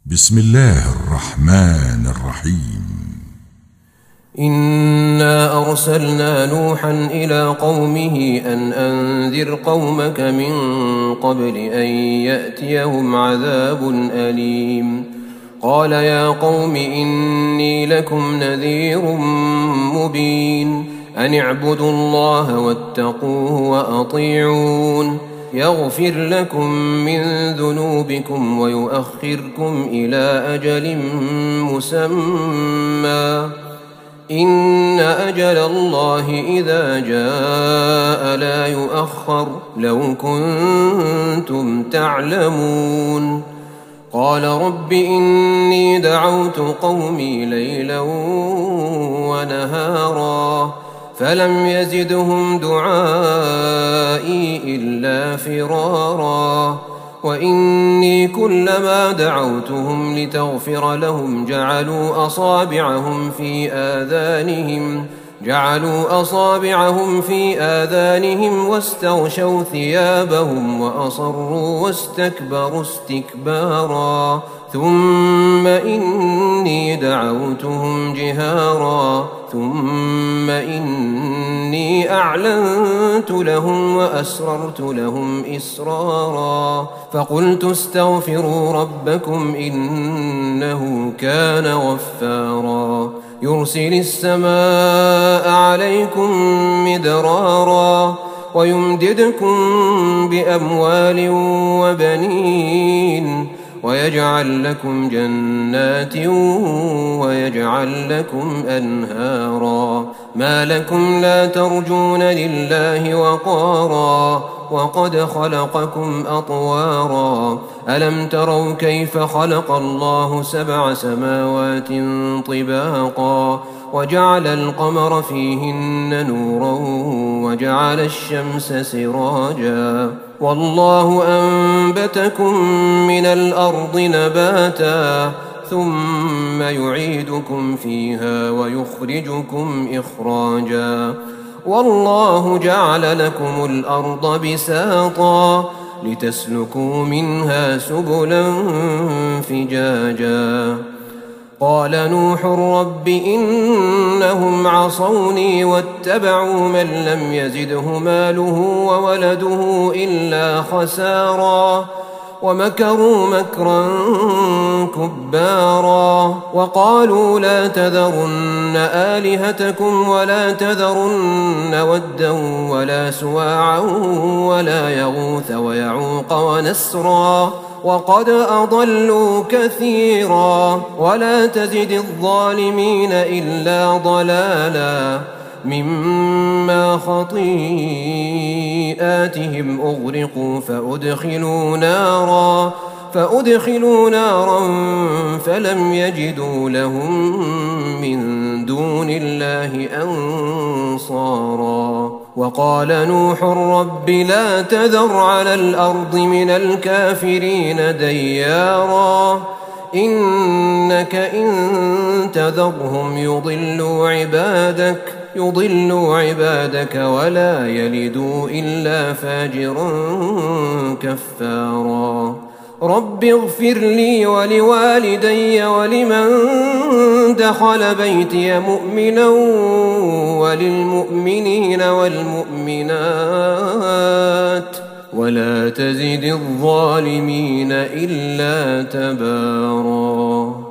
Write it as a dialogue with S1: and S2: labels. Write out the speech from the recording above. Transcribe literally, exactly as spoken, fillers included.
S1: بسم الله الرحمن الرحيم.
S2: إنا أرسلنا نوحا إلى قومه أن أنذر قومك من قبل أن يأتيهم عذاب أليم. قال يا قوم إني لكم نذير مبين أن اعبدوا الله واتقوه وأطيعون يغفر لكم من ذنوبكم ويؤخركم إلى أجل مسمى إن أجل الله إذا جاء لا يؤخر لو كنتم تعلمون. قال رب إني دعوت قومي ليلا ونهارا فلم يزدهم دعائي إلا فرارا وإني كلما دعوتهم لتغفر لهم جعلوا أصابعهم في آذانهم جعلوا أصابعهم في آذانهم واستغشوا ثيابهم وأصروا واستكبروا استكبارا ثم إني دعوتهم جهارا ثم إني أعلنت لهم وأسررت لهم إسرارا فقلت استغفروا ربكم إنه كان غفارا يرسل السماء عليكم مدرارا ويمددكم بأموال وبنين ويجعل لكم جنات ويجعل لكم أنهارا ما لكم لا ترجون لله وقارا وقد خلقكم أطوارا ألم تروا كيف خلق الله سبع سماوات طباقا وجعل القمر فيهن نورا وجعل الشمس سراجا والله أنبتكم من الأرض نباتا ثم يعيدكم فيها ويخرجكم إخراجا والله جعل لكم الأرض بساطا لتسلكوا منها سبلا فجاجا قال نوح رب إنهم عصوني واتبعوا من لم يزده ماله وولده إلا خسارا ومكروا مكرا كبارا وقالوا لا تذرن آلهتكم ولا تذرن ودا ولا سواعا ولا يغوث ويعوق ونسرا وقد أضلوا كثيرا ولا تزد الظالمين إلا ضلالا مما خطيئاتهم أغرقوا فأدخلوا نارا فأدخلوا نارا فلم يجدوا لهم من دون الله أنصارا وقال نوح رب لا تذر على الأرض من الكافرين ديارا إنك إن تذرهم يضلوا عبادك يضلوا عبادك ولا يلدوا إلا فاجرا كفارا رب اغفر لي ولوالدي ولمن دخل بيتي مؤمنا وللمؤمنين والمؤمنات ولا تزد الظالمين إلا تبارا.